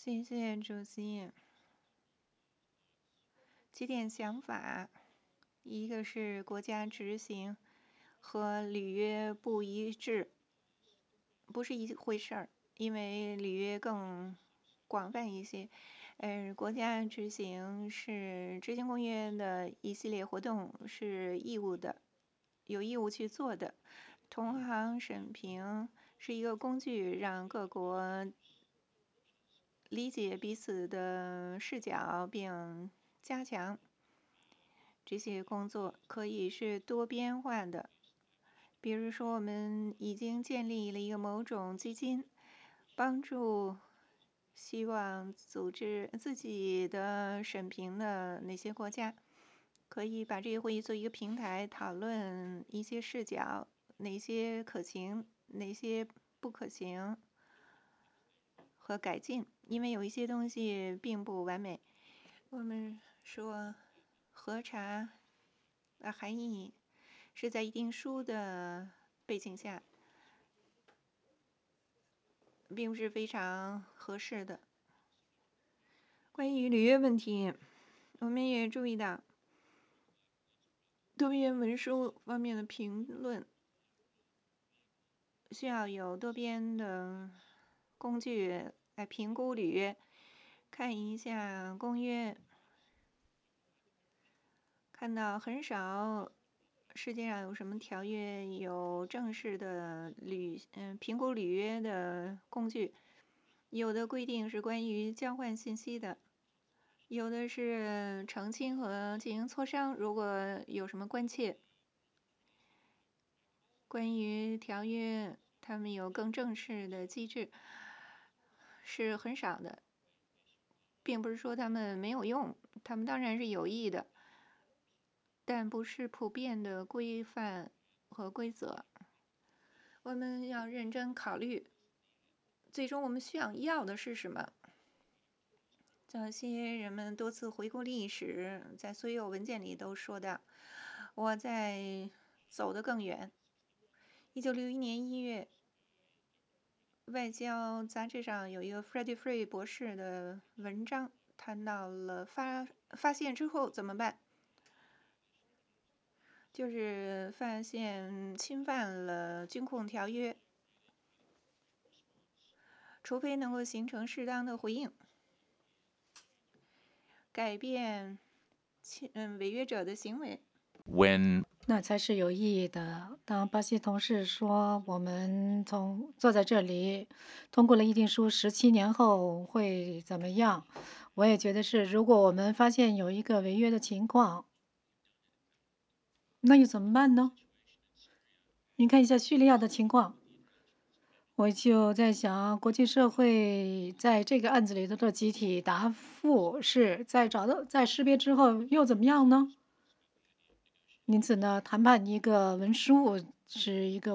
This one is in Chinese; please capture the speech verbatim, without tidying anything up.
谢谢主席。几点想法，一个是国家执行和履约不一致，不是一回事儿，因为履约更广泛一些。呃，国家执行是执行公约的一系列活动，是义务的，有义务去做的。同行审评是一个工具，让各国理解彼此的视角，并加强这些工作，可以是多边化的。比如说，我们已经建立了一个某种基金，帮助希望组织自己的审评的那些国家，可以把这个会议做一个平台，讨论一些视角，哪些可行，哪些不可行，和改进。因为有一些东西并不完美。我们说核查的含义是在议定书的背景下，并不是非常合适的。关于履约问题，我们也注意到多边文书方面的评论需要有多边的工具来评估履约，看一下公约，看到很少世界上有什么条约有正式的履嗯评估履约的工具，有的规定是关于交换信息的，有的是澄清和进行磋商，如果有什么关切。关于条约，他们有更正式的机制，是很少的，并不是说他们没有用，他们当然是有益的，但不是普遍的规范和规则。我们要认真考虑，最终我们需要要的是什么。这些人们多次回顾历史，在所有文件里都说到，我在走得更远。一九六一年一月，外交杂志上有一个 Freddie Free 博士的文章，谈到了发发现之后怎么办，就是发现侵犯了军控条约，除非能够形成适当的回应，改变嗯违约者的行为。 When 那才是有意义的。当巴西同事说我们从坐在这里通过了议定书，十七年后会怎么样？我也觉得是，如果我们发现有一个违约的情况，那又怎么办呢？您看一下叙利亚的情况，我就在想，国际社会在这个案子里头的集体答复是在找到在识别之后又怎么样呢？因此呢，谈判一个文书是一个。